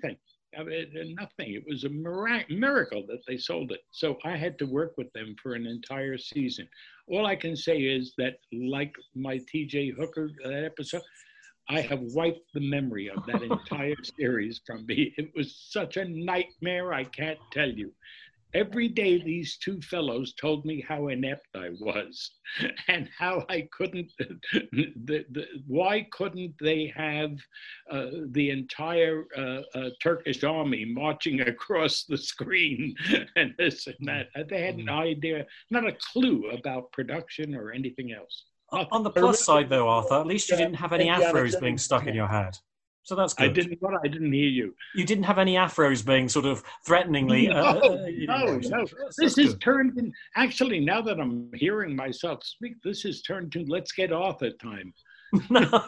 I mean, nothing. It was a mirac- miracle that they sold it. So I had to work with them for an entire season. All I can say is that, like my T J Hooker that episode, I have wiped the memory of that entire series from me. It was such a nightmare, I can't tell you. Every day, these two fellows told me how inept I was and how I couldn't, the, the, why couldn't they have uh, the entire uh, uh, Turkish army marching across the screen and this and that. They had an idea, not a clue about production or anything else. Nothing. On the plus side, though, Arthur, at least you didn't have any afros being stuck in your head. So that's good. I didn't. What? I didn't hear you. You didn't have any afros being sort of threateningly. No, uh, uh, no, no. This is turned in. Actually, now that I'm hearing myself speak, this is turned to "Let's Get Arthur" time. No.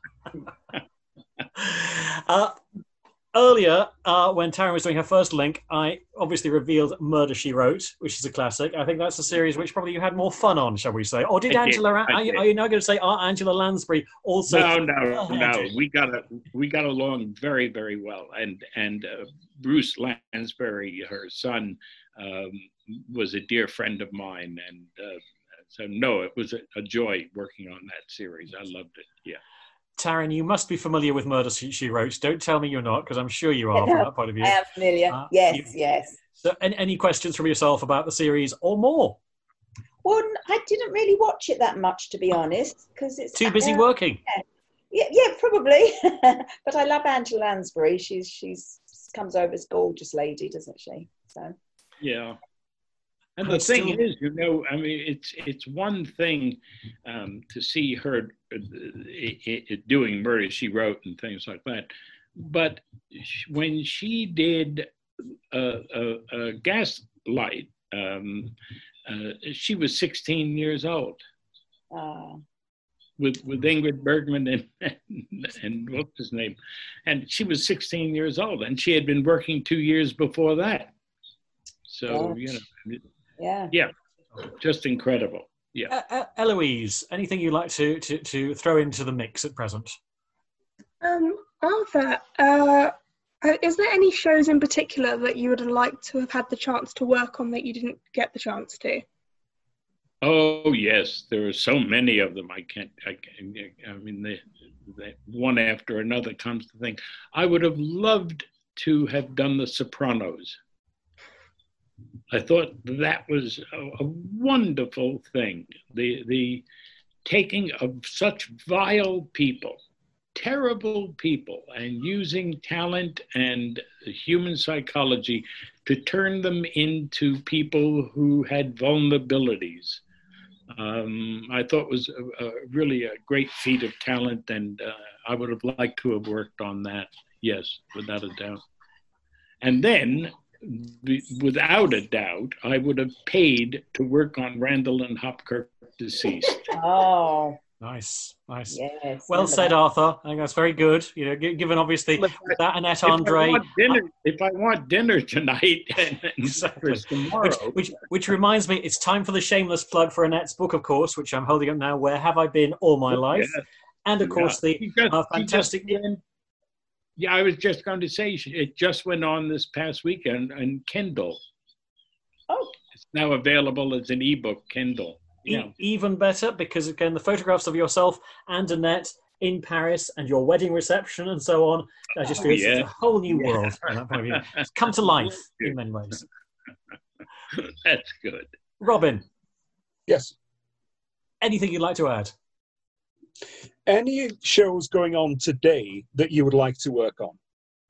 uh, earlier, uh, when Taryn was doing her first link, I obviously revealed Murder, She Wrote, which is a classic. I think that's a series which probably you had more fun on, shall we say? Or did I Angela? Did. Are, you, are you now going to say uh, Angela Lansbury also? No, no, no. We got a, we got along very, very well, and and uh, Bruce Lansbury, her son, um, was a dear friend of mine, and uh, so no, it was a, a joy working on that series. I loved it. Yeah. Taryn, you must be familiar with Murder, She Wrote. Don't tell me you're not, because I'm sure you are no, from that point of view. I am familiar. Uh, yes, you, yes. So, any, any questions from yourself about the series or more? Well, I didn't really watch it that much, to be honest, because it's too busy uh, working. Yeah, yeah, yeah probably. But I love Angela Lansbury. She's she's comes over as gorgeous lady, doesn't she? So. Yeah. And the thing is, you know, I mean, it's it's one thing um, to see her uh, it, it doing Murder, She Wrote and things like that. But when she did uh, a, a Gaslight, um, uh, she was sixteen years old. Uh. With with Ingrid Bergman and, and and what's his name, and she was sixteen years old, and she had been working two years before that. So Gosh. you know. Yeah. Yeah. Just incredible. Yeah. Uh, uh, Eloise, anything you'd like to, to, to throw into the mix at present? Um, Arthur, uh, is there any shows in particular that you would have liked to have had the chance to work on that you didn't get the chance to? Oh, yes. There are so many of them. I can't, I, can't, I mean, the, the one after another comes to think. I would have loved to have done The Sopranos. I thought that was a, a wonderful thing. The the taking of such vile people, terrible people, and using talent and human psychology to turn them into people who had vulnerabilities. Um, I thought was a, a really a great feat of talent, and uh, I would have liked to have worked on that. Yes, without a doubt. And then, without a doubt, I would have paid to work on Randall and Hopkirk Deceased. Oh, nice, nice. Yes, well said, that. Arthur. I think that's very good. You know, given obviously if that Annette Andre. If I want dinner, I, if I want dinner tonight and, and exactly. tomorrow, which, which which reminds me, it's time for the shameless plug for Annette's book, of course, which I'm holding up now. Where Have I Been All My Life? Yes. And of course yeah. the just, uh, fantastic. Yeah, I was just going to say, it just went on this past weekend on Kindle. Oh. It's now available as an ebook, Kindle. Yeah. E- even better, because again, the photographs of yourself and Annette in Paris and your wedding reception and so on, I just feel oh, yeah. it's a whole new yeah. world from that point of view. It's come to life in many ways. That's good. Robin. Yes. Anything you'd like to add? Any shows going on today that you would like to work on?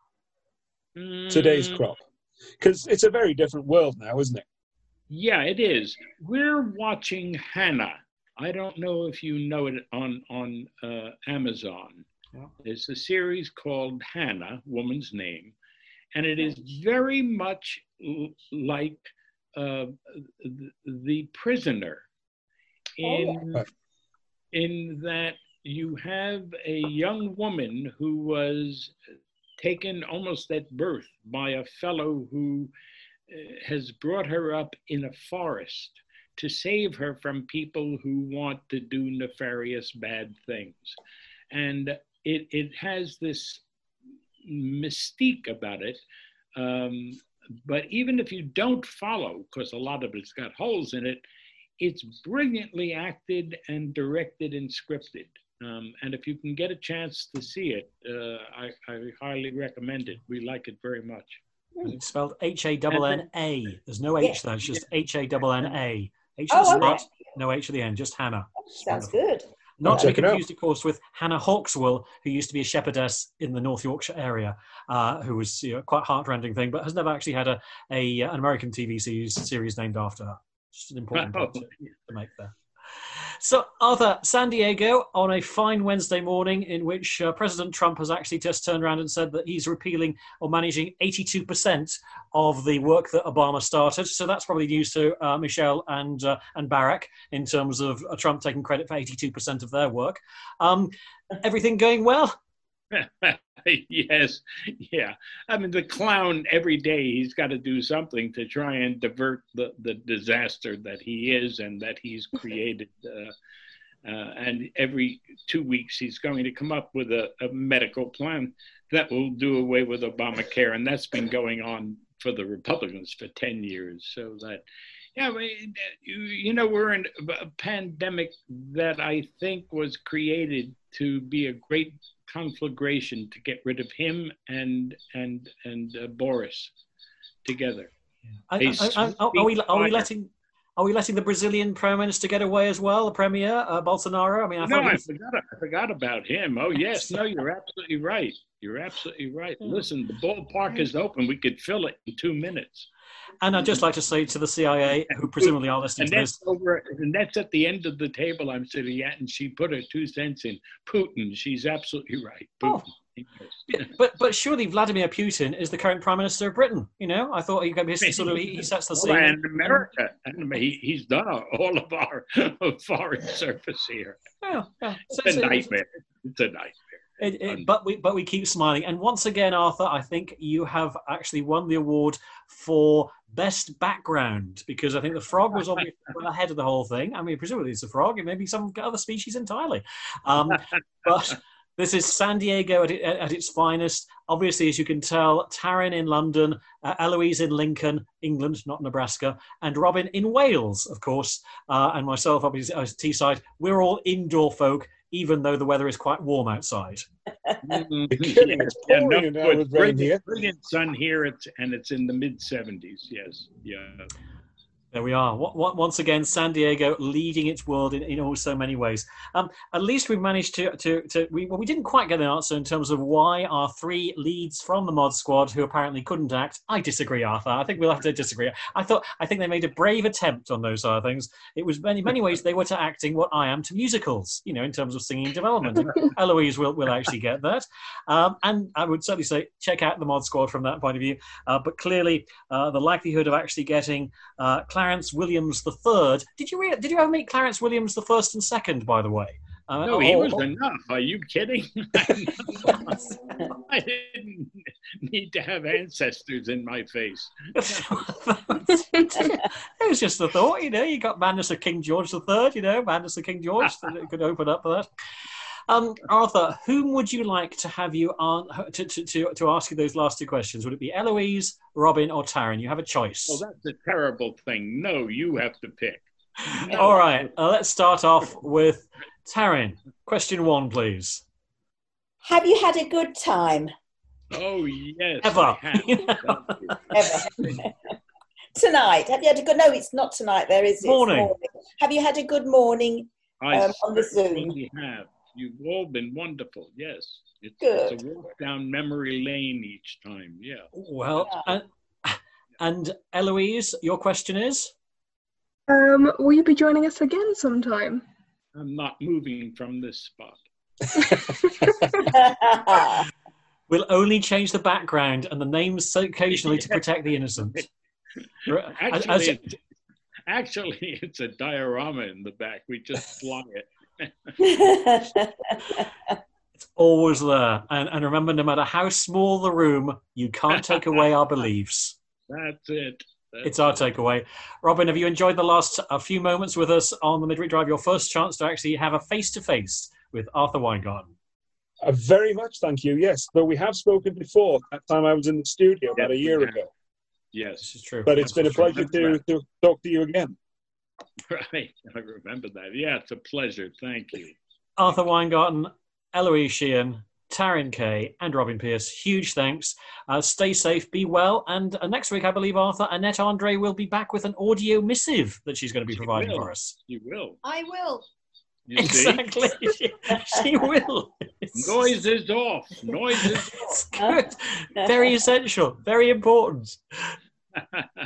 Mm. Today's crop. Because it's a very different world now, isn't it? Yeah, it is. We're watching Hannah. I don't know if you know it on, on uh, Amazon. Yeah. There's a series called Hannah, woman's name, and it is very much l- like uh, the, the Prisoner in, oh. in that you have a young woman who was taken almost at birth by a fellow who uh, has brought her up in a forest to save her from people who want to do nefarious bad things. And it, it has this mystique about it. Um, but even if you don't follow, because a lot of it's got holes in it, it's brilliantly acted and directed and scripted. Um, and if you can get a chance to see it, uh, I, I highly recommend it. We like it very much. It's spelled H A N N A. There's no H there. It's just H A N N A. H Oh, at the okay. start, no H at the end. Just Hannah. Sounds good. Not to be check it out. confused, of course, with Hannah Hawkswell, who used to be a shepherdess in the North Yorkshire area, uh, who was, you know, quite a heartrending thing, but has never actually had a, a an American T V series, series named after her. Just an important point to, to make there. So, Arthur, San Diego on a fine Wednesday morning in which uh, President Trump has actually just turned around and said that he's repealing or managing eighty-two percent of the work that Obama started. So that's probably news to uh, Michelle and uh, and Barack in terms of uh, Trump taking credit for eighty-two percent of their work. Um, everything going well? Yes, yeah. I mean, the clown, every day he's got to do something to try and divert the, the disaster that he is and that he's created. Uh, uh, and every two weeks he's going to come up with a, a medical plan that will do away with Obamacare. And that's been going on for the Republicans for ten years. So that, yeah, you, you know, we're in a pandemic that I think was created to be a great conflagration to get rid of him and and and uh, Boris together. I, I, I, are, are we are we letting are we letting the Brazilian Prime Minister get away as well? The Premier uh, Bolsonaro. I mean, I no, thought I was... forgot. I forgot about him. Oh yes, no, you're absolutely right. You're absolutely right. Listen, the ballpark is open. We could fill it in two minutes. And I'd just like to say to the C I A, who presumably are listening and to that's this, over, and that's at the end of the table I'm sitting at, and she put her two cents in. Putin, she's absolutely right. Putin. Oh. But but surely Vladimir Putin is the current Prime Minister of Britain. You know, I thought he he sort of he, he sets the scene. Well, and America, and he, he's done all of our foreign service here. Yeah, yeah. So, It's a so- nightmare. It's a nightmare. It, it, but we but we keep smiling. And once again, Arthur, I think you have actually won the award for best background, because I think the frog was obviously ahead of the whole thing. I mean, presumably it's a frog, it may be some other species entirely. Um, but this is San Diego at, at its finest. Obviously, as you can tell, Taryn in London, uh, Eloise in Lincoln, England, not Nebraska, and Robin in Wales, of course, uh, and myself, obviously, as Teesside. We're all indoor folk, even though the weather is quite warm outside. You're kidding. It's Yeah, pouring no, down it's with rain brilliant, here. brilliant sun here, it's, and it's in the mid seventies. Yes, yeah. There we are. What, what, once again, San Diego leading its world in, in all so many ways. Um, at least we've managed to, to, to we, well, we didn't quite get an answer in terms of why our three leads from the Mod Squad, who apparently couldn't act. I disagree, Arthur. I think we'll have to disagree. I thought, I think they made a brave attempt on those other things. It was in many ways they were to acting what I am to musicals, you know, in terms of singing development. And Eloise will, will actually get that. Um, and I would certainly say check out the Mod Squad from that point of view. Uh, but clearly, uh, the likelihood of actually getting uh, Clarence Williams the third. Did you re- did you ever meet Clarence Williams the first and second, by the way? Uh, No, he or- was or- enough. Are you kidding? I didn't need to have ancestors in my face. It was just a thought, you know. You got Madness of King George the Third, you know, Madness of King George. So it could open up for that. Um, Arthur, whom would you like to have you on to, to, to, to ask you those last two questions? Would it be Eloise, Robin, or Taryn? You have a choice. Well, that's a terrible thing. No, you have to pick. No. All right, uh, let's start off with Taryn. Question one, please. Have you had a good time? Oh, yes. Ever. I have. You know? Ever? Tonight. Have you had a good... No, it's not tonight there, is it? It's Morning. Have you had a good morning? I Um, on the Zoom. certainly have. You've all been wonderful. Yes. It's, Good. it's a walk down memory lane each time. Yeah. Well, and, and Eloise, your question is? Um, will you be joining us again sometime? I'm not moving from this spot. We'll only change the background and the names so occasionally to protect the innocent. Actually, As- it's, actually, it's a diorama in the back. We just fly it. It's always there. And, and remember, no matter how small the room, you can't take away our beliefs. That's it. That's It's our it. takeaway. Robin, have you enjoyed the last a few moments with us on the Midweek Drive? Your first chance to actually have a face-to-face with Arthur Weingarten. Uh, very much, thank you. Yes, though we have spoken before. That time I was in the studio about Yes, a year we have. ago. Yes, This is true. But it's This been a is true. pleasure to, to talk to you again. right. I remember that. Yeah, it's a pleasure. Thank you. Arthur Weingarten, Eloise Sheehan, Taryn Kay, and Robin Pierce, huge thanks. Uh, stay safe, be well, and uh, next week, I believe, Arthur, Annette Andre will be back with an audio missive that she's going to be She providing will. for us. You will. I will. You see? Exactly. she, she will. Noise is off. Noise is It's good. Very essential. Very important. off.